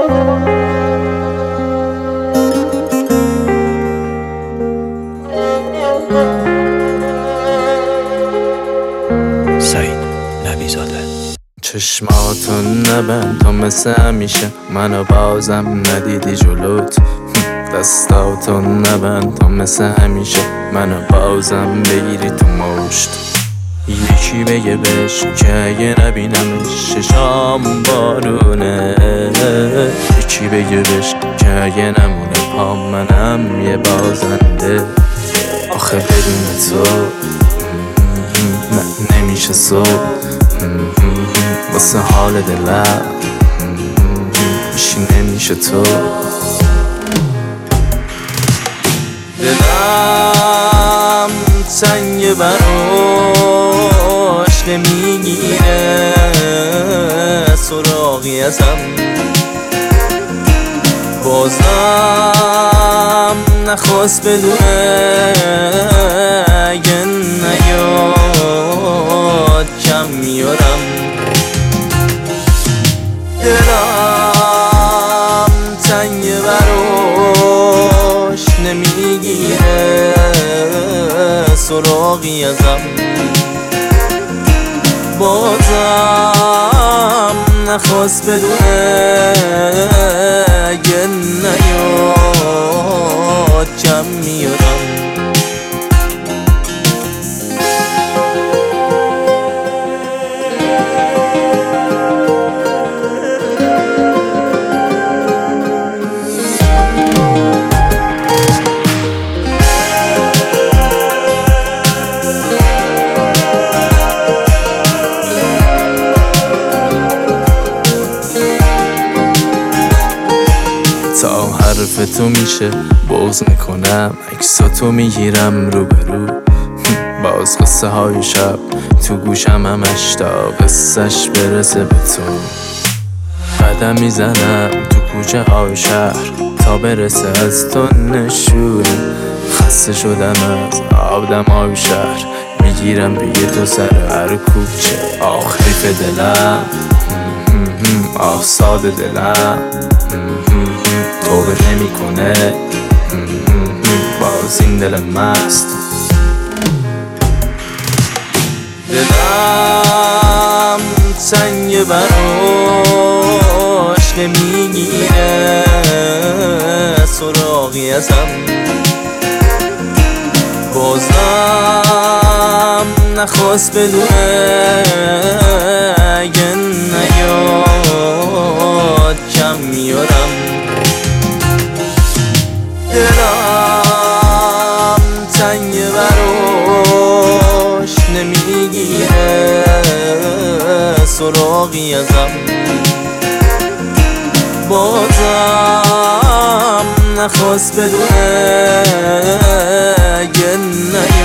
سعید نبیزاده. چشماتون نبند تا مثل همیشه منو بازم ندیدی جلوت. دستاتون نبند تا مثل همیشه منو بازم بگیری تو مشت. یکی بگه بهش که اگه نبینمش چشام بارونه. یکی بگه بهش که اگه نمونه پا منم یه بازنده. آخه بدون تو نمیشه صبح واسه حال دلم میشی نمیشه تو. دلم تنگ براش نمیگیره سراغی ازم. بازم نخواست بدونه اگه نیاد کم میارم. دلم تنگ براش نمیگیره سراغی ازم. بازم نخواست بدونه اگه نیاد کم میارم. تا حرف تو میشه بغض میکنم عکساتو میگیرم رو به رو. باز قصه های شب تو گوشم همش تا قصهش برسه به تو. قدم میزنم تو کوچه های شهر تا برسه از تو نشونه. خسته شدم از آدم های شهر میگیرم بگه تو سر هر کوچه. آخریف دلم آه ساده دلم توبه نمی کنه باز این دل مست. دلم تنگ براش نمیگیره سراغی ازم. بازم نخواست بدونه اگه نیاد کم میارم. دلم تنگ براش نمیگیره سراغی ازم. بازم نخواست بدونه اگه